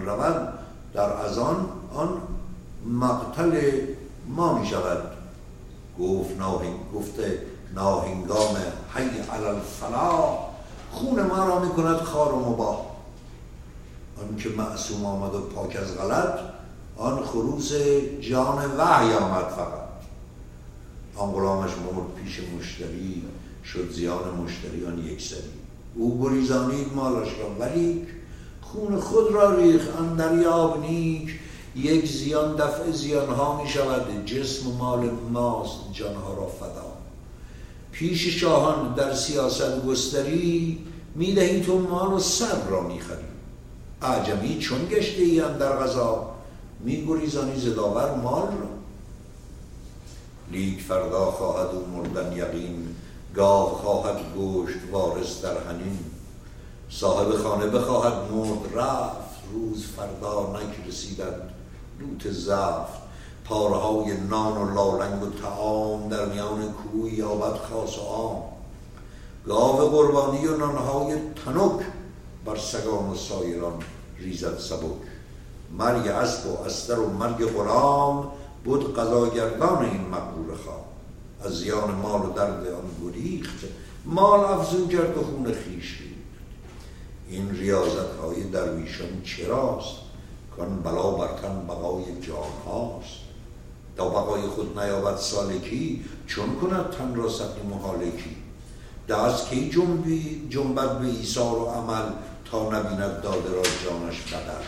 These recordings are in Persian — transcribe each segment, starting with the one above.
ایران رود در اذان آن مقتل ما می شود. گفته ناهنگام حی علی الفلاح خون ما را می کند خوار و مباح. آن که معصوم آمد و پاک از غلط آن خروس جان وحی آمد فقط. آن غلامش مرد پیش مشتری شد زیان مشتری آن یک سری. او گریزانید مالش را ولیک خون خود را ریخ اندر یاب نیک. یک زیان دفع زیانها می شود جسم و مال ماست جانها را فدا. پیش شاهان در سیاست گستری می دهی تو مال و سر را می خری. اعجمی چون گشته ای اندر غذا می گریزانی ز داور مال را. لیک فردا خواهد او مردن یقین گاو خواهد گوشت وارث در حنین. صاحب خانه بخواهد مرد رفت روز فردا نک رسیدد لوت زفت. پارهای نان و لالنگ و طعام در میان کوی یابد خاص و عام. گاو قربانی و نانهای تنک بر سگان و سایران ریزد سبک. مرگ اسب و استر و مرگ غلام بود قضاگردان این مقبول خواب. از زیان مال و درد آن گریخت مال افزون کرد و خون خویش ریخت. این ریاضت های درویشان چراست کان بلا بر تن بقای جان هاست. تا بقای خود نیابد سالکی چون کند تن را سقیم و حالکی. دست کی جنبد به ایثار و عمل تا نبیند داده را جانش بدل.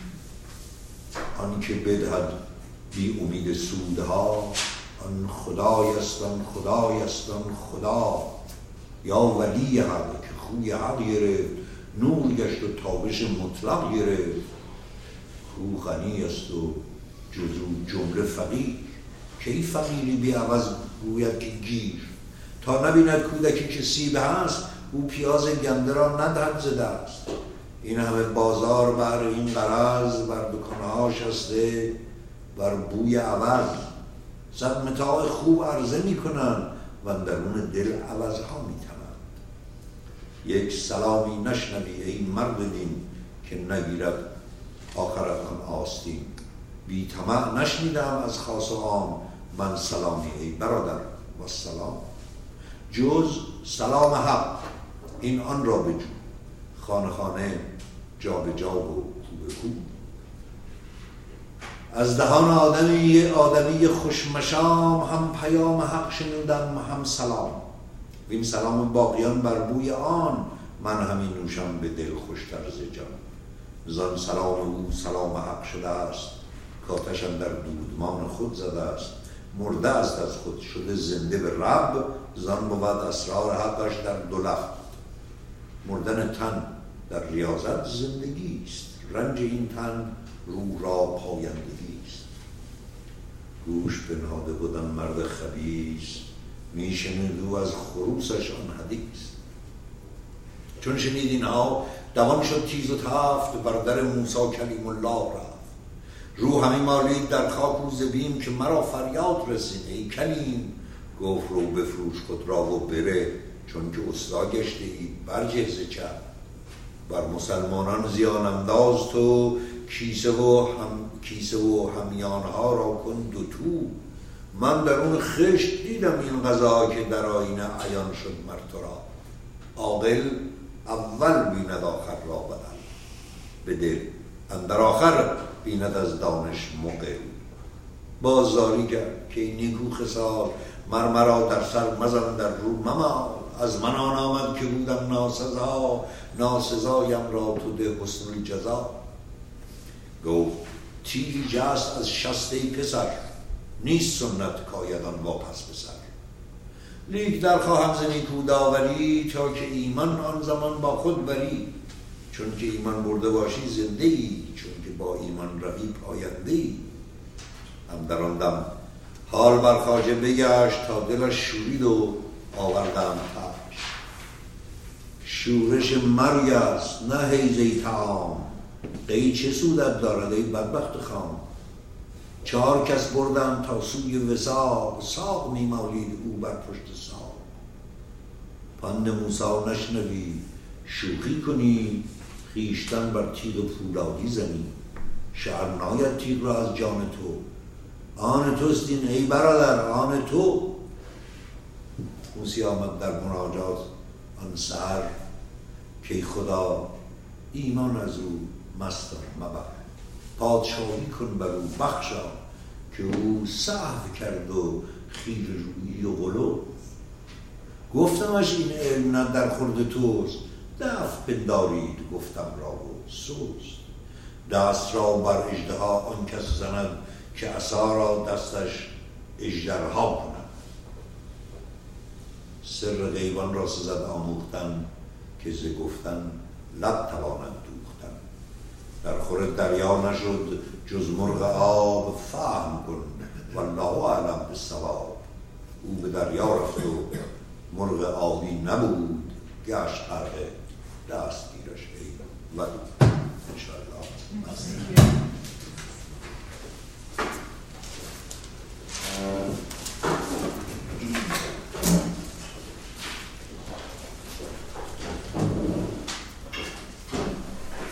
آن که بدهد بی امید سودها آن خدای است آن خدای است آن خدا. یا ولی حق که خوی حق گرفت نور گشت و تابش مطلق گرفت. او غنی است و جزو جمله فقیر کی فقیری بی عوض گوید که گیر. تا نبیند کودکی که سیب هست او پیاز گنده را ندهد ز دست. این همه بازار بر این غرض بر دکانها شسته بر بوی عوض. صد متاع خوب عرضه می کنند و درون دل عوضها می تنند. یک سلامی نشنوی ای مرد دین که نگیرد آخرت آن آستین. بی طمع نشنیدم از خاص و عام من سلامی ای برادر و سلام. جز سلام حق این آن را بجو خانه خانه جا به جا و کو به کو. از دهان آدمی خوشمشام هم پیام حق شنودم هم سلام. وین سلام باقیان بر بوی آن من همین نوشم به دل خوشتر ز جان. زان سلام او سلام حق شده است کاتش اندر دودمان خود زده است. مرده است از خود شده زنده به رب زان بود اسرار حقش در دو لب. مردن تن در ریاضت زندگی است رنج این تن روح را پایندگی است. گوش بنهاده بودن مرد خبیث می شنید او از خروسش آن حدیث. چون شنید اینها دوان شد تیز و تفت بر در موسی کلیم الله رفت. روح همی مالید در خاک و زبیم که مرا فریاد رسید ای کلیم. گفت رو بفروش خود را و بره چون که استا گشته ای برجهز چپ. بر مسلمانان زیان انداز تو کیسه و همیانها را کن دو تو. من در اون خشت دیدم این غذا که در آینه عیان شد مر تو را. عاقل اول بیند آخر را بدل به دل اندر آخر بیند از دانش مقل. بازاری کرد که این نیکو خصال مرا در سر مزن در رو ممال. از من آن آمد که بودم ناسزایم را تو ده حسن الجزا. گفت تیری جست از شست ای پسر نیست سنت کایدان واپس بسر. لیک در خواهم ز نیکو داوری تا که ایمان آن زمان با خود بری. چون که ایمان برده باشی زنده ای چون که با ایمان روی پاینده ای. هم در آن دم حال بر خواجه بگشت تا دلش شورید و آوردم تاش. شورش مرگ است نه حیزه طعام قی چه سودت دارد ای بدبخت خام. 4 کس بردم تا سوی وصال ساق می مالید او بر پشت ساق. پند موسی نشنوی شوخی کنی خویشتن بر تیغ پولادی زنی. شرم ناید تیغ را از جان تو، آن توست این ای برادر آن تو. موسی آمد در مناجات آن سحر که خدا ایمان از او مستر مبر. پادشاهی کن بر او بخشا که او سهو کرد و خیر رویی و غلو. گفتمش این علم نه در خورد توست، دفع پندارید گفتم را و سوست. دست را بر اژدها آن کس زند که عصا را دستش اژدرها کند. سر غیبان را سزد آموختن که ز گفتن لب تواند دوختن. در خور دریا نشد جز مرغ آب، فهم کن والله اعلم بالصواب. او به دریا رفت و مرغ آبی نبود، گشت غرقه دست گیرش ای ودود. انشاءالله